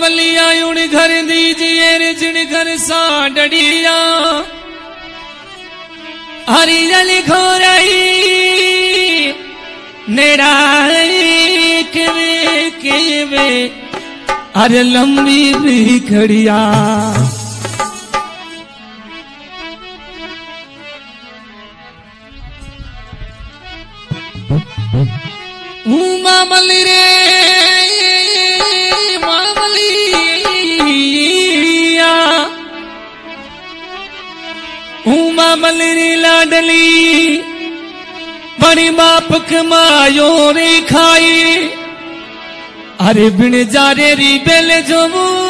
मलिया उन घर दीजिए जिन घर सा डड़िया हरी जल खोराई नेड़ाई केवे अरे लंबी भी खड़िया मामली रे मामलिया मामली लाडली बड़ी बाप कमायो रे खाई अरे बिन जारे री बेल जो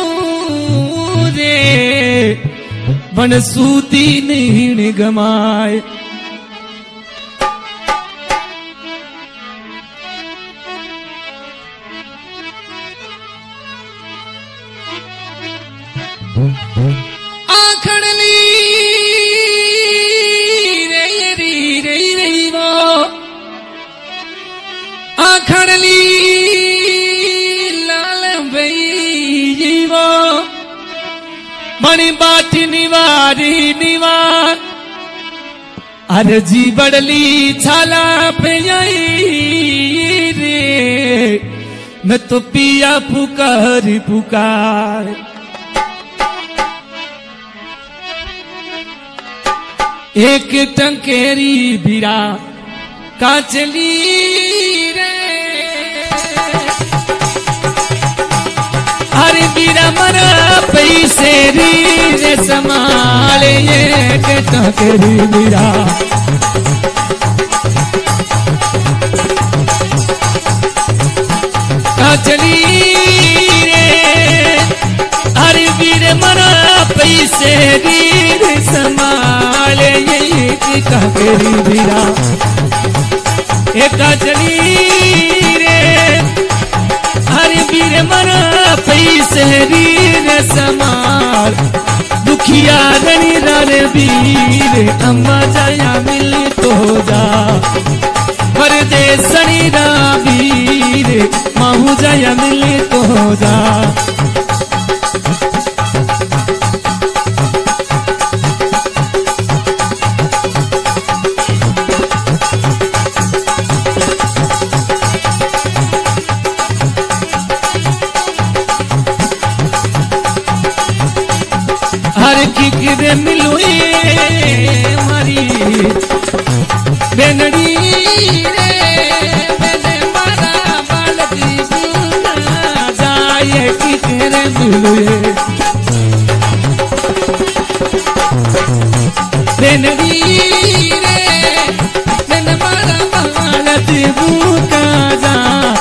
रे बन सूती नहीं गमाए आखड़ली रे री रे रे वो आखड़ली लाल भई वो बड़ी बाटी निवारी निवार अरे जी बड़ली छाला पे रे मैं तो पिया पुकार पुकार एक टंकेरी बीरा काचली रे हरे बीरा मरा पैसे रे संभाले एक टंकेरी बीरा काचली रे हरे बीर मरा पैसे रे संभाले काकेरी बीरा एक चली रे हरे बीर मरा पैसे रे समार दुखिया धनी रे बीर अम्मा जाया मिल तो जा परदेसनी रा बीर महू जाया मिल तो जा किरे मिलुए मारी बेनड़ी रे मैंने मारा बालती जाए किरे मिलुए बेनड़ी रे मैंने मारा बालती बुका जा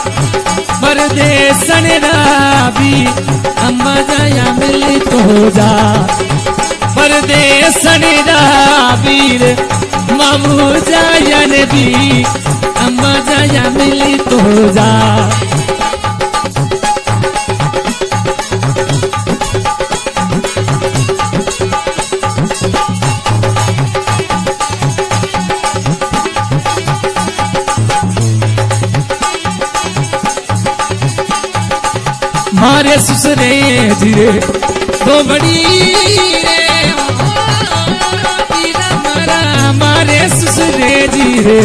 परदेसन राबी अम्मा जाया मिल तो जा परदेसन वीर मामू जायन भी अम्मा जाया मिली तो जा मारे ससुरे जिरे दो बड़ी मारे ससुरे जी रे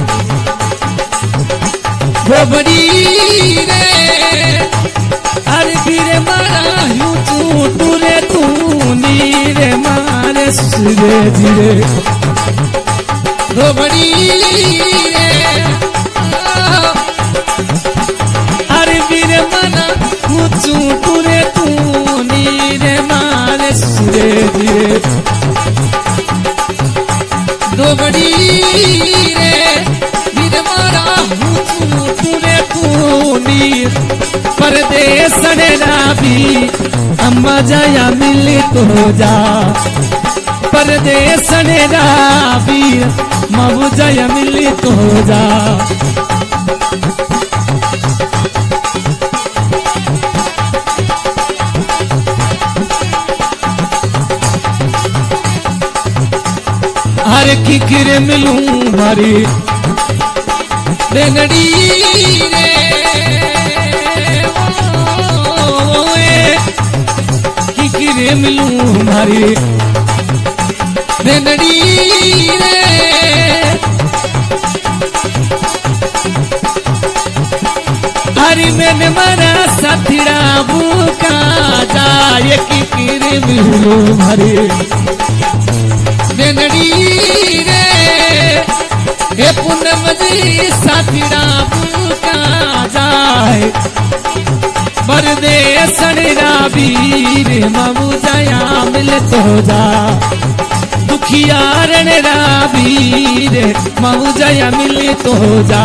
वो बड़ी रे अरे फिर मारा यूं तू रे तू नीरे मारे ससुरे जी रे वो बड़ी रे अरे फिर मारा यूं तू रे तू नीरे मारे ससुरे जी रे दो बड़ी रे फिर मारा पूरे पूनी परदेसन राबी अम्मा जाया मिल तो जा परदेसन राबी मऊ जाया मिल तो जा हर किकर मिलूं मारी बेनड़ी रे फिर मिलूं मारी बेनड़ी रे। हरी मैंने मरा साथीड़ा बुका जाए कि फिर मिलूं मारी बेनड़ी रे। हे पूनम जी साथीड़ा बुका जाए परदेसणा वीर ममु जया मिल तो जा दुखियारण वीर ममु जया मिल तो जा।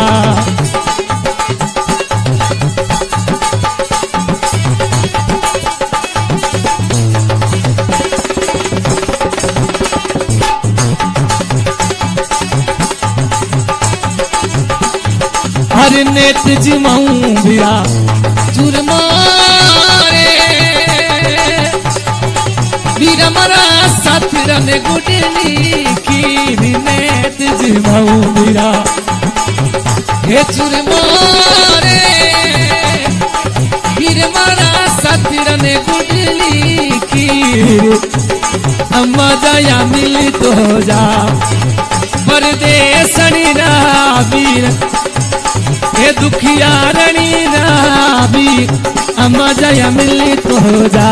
हर नेत जिमाऊं बिया चुरमारे वीर मरा साथीरन गुडली की नेत जिमाऊं बिया हे चुरमारे वीर मरा साथीरन गुडली की अम्मा जया मिल तो जा परदेसणी वीर हे दुखियारणी रावी अम्मा जया मिली तो जा।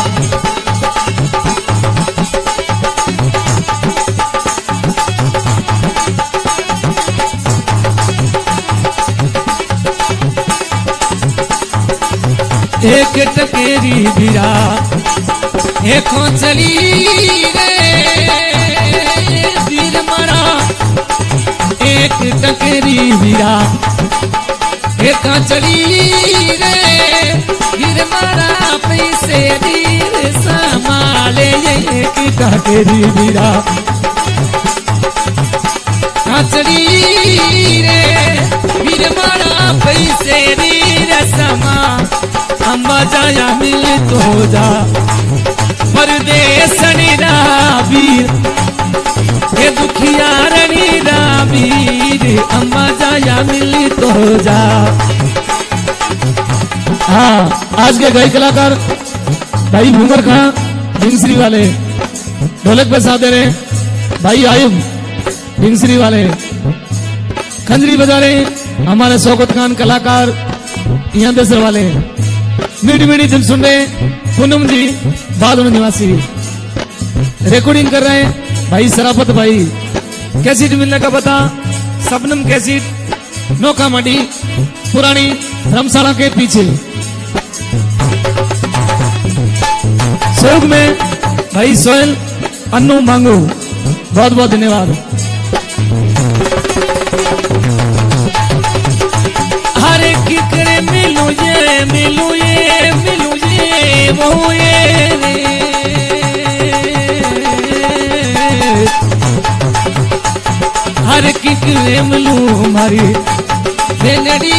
एक टकेरी बिरा एक चली रे वीर मरा एक टकेरी बिरा एक चली रे वीर मारा पैसे दीर संभाले एक टकेरी बिरा चली रे वीर मारा पैसे दीर समा अम्मा जाया मिल तो जा परदेसणी वीर हे दुखियारणी वीर अम्मा जाया मिली तो जा। हाँ, आज के गायक कलाकार भाई भूमर खां भिंगश्री वाले, ढोलक पे साथ दे रहे भाई आयुब भिंगश्री वाले, खंजरी बजा रहे हमारे शौकत खान कलाकार यहाँ देसर वाले, मीठी मीठी धुन सुन रहे पूनम जी बादल निवासी, रिकॉर्डिंग कर रहे हैं भाई सराफत भाई। कैसेट मिलने का पता सबनम कैसेट नौका मंडी पुरानी धर्मशाला के पीछे। सहयोग में भाई सोहेल अन्नू मांगू, बहुत बहुत धन्यवाद। हरे किकरे मिलू ये मिलू ये मिलू ये वो ये रे हर किकरे मिलू मारी बेनड़ी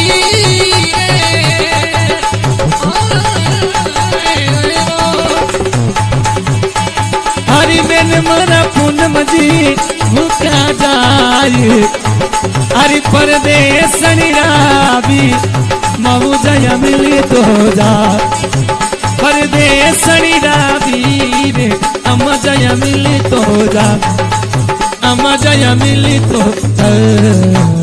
हरी बेन मरा पूनम जी भूखा जाए हरी परदेसणी रावी ममु जया मिली तो जा परदेसणी रावी रे अम्मा जया मिली तो जा अम्मा जया मिली तो